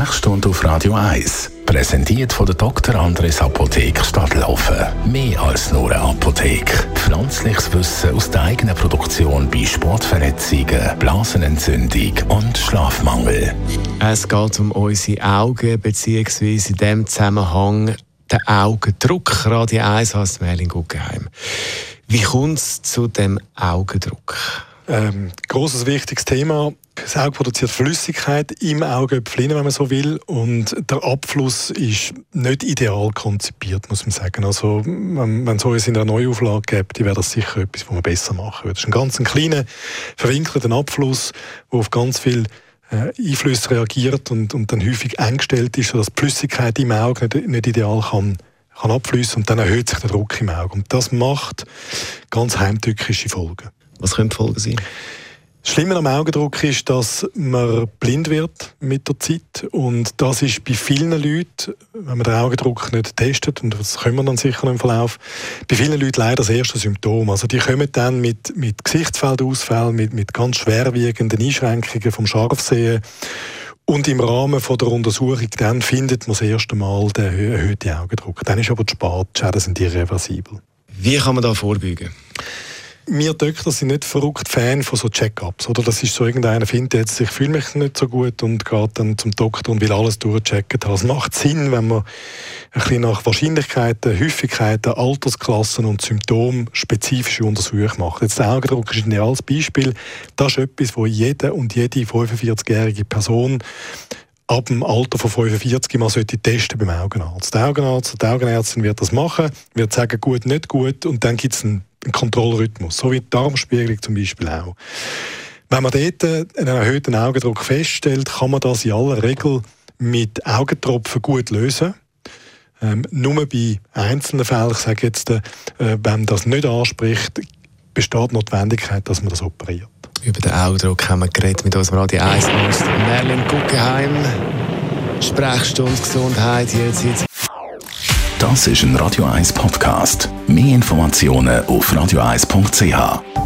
Sprechstunde auf Radio 1. Präsentiert von der Dr. Andres Apotheke Stadtlaufen. Mehr als nur eine Apotheke. Pflanzliches Wissen aus der eigenen Produktion bei Sportverletzungen, Blasenentzündung und Schlafmangel. Es geht um unsere Augen, beziehungsweise in diesem Zusammenhang den Augendruck. Radio 1 heisst Merlin Guggenheim. Wie kommt es zu dem Augendruck? Grosses, wichtiges Thema. Das Auge produziert Flüssigkeit im Augäpfel, wenn man so will. Und der Abfluss ist nicht ideal konzipiert, muss man sagen. Also, wenn es uns in einer Neuauflage gibt, wäre das sicher etwas, was man besser machen würde. Das ist ein ganz kleiner, verwinkelter Abfluss, der auf ganz viele Einflüsse reagiert und dann häufig eingestellt ist, sodass die Flüssigkeit im Auge nicht ideal kann abfließen und dann erhöht sich der Druck im Auge. Und das macht ganz heimtückische Folgen. Was können die Folgen sein? Das Schlimme am Augendruck ist, dass man blind wird mit der Zeit. Und das ist bei vielen Leuten, wenn man den Augendruck nicht testet, und das können wir dann sicher noch im Verlauf, bei vielen Leuten leider das erste Symptom. Also die kommen dann mit Gesichtsfeldausfällen, mit ganz schwerwiegenden Einschränkungen vom Scharfsehen. Und im Rahmen von der Untersuchung dann findet man das erste Mal den erhöhten Augendruck. Dann ist aber zu spät, die Schäden sind irreversibel. Wie kann man da vorbeugen? Wir Doktor sind nicht verrückt Fan von so Check-ups. Oder das ist so, irgendeiner findet jetzt, ich fühle mich nicht so gut und geht dann zum Doktor und will alles durchchecken. Es macht Sinn, wenn man ein bisschen nach Wahrscheinlichkeiten, Häufigkeiten, Altersklassen und Symptomen spezifische Untersuchungen macht. Jetzt der Augendruck ist ein ideales Beispiel. Das ist etwas, wo jede und jede 45-jährige Person ab dem Alter von 45 mal sollte testen beim Augenarzt. Der Augenarzt oder die Augenärztin wird das machen, wird sagen, gut, nicht gut, und dann gibt es einen Kontrollrhythmus, so wie die Darmspiegelung zum Beispiel auch. Wenn man dort einen erhöhten Augendruck feststellt, kann man das in aller Regel mit Augentropfen gut lösen. Nur bei einzelnen Fällen, ich sage jetzt, wenn das nicht anspricht, besteht die Notwendigkeit, dass man das operiert. Über den Augendruck haben wir geredet mit unserem Radio 1 Merlin Guggenheim. Sprechstunde Gesundheit jetzt. Das ist ein Radio 1 Podcast. Mehr Informationen auf radio1.ch.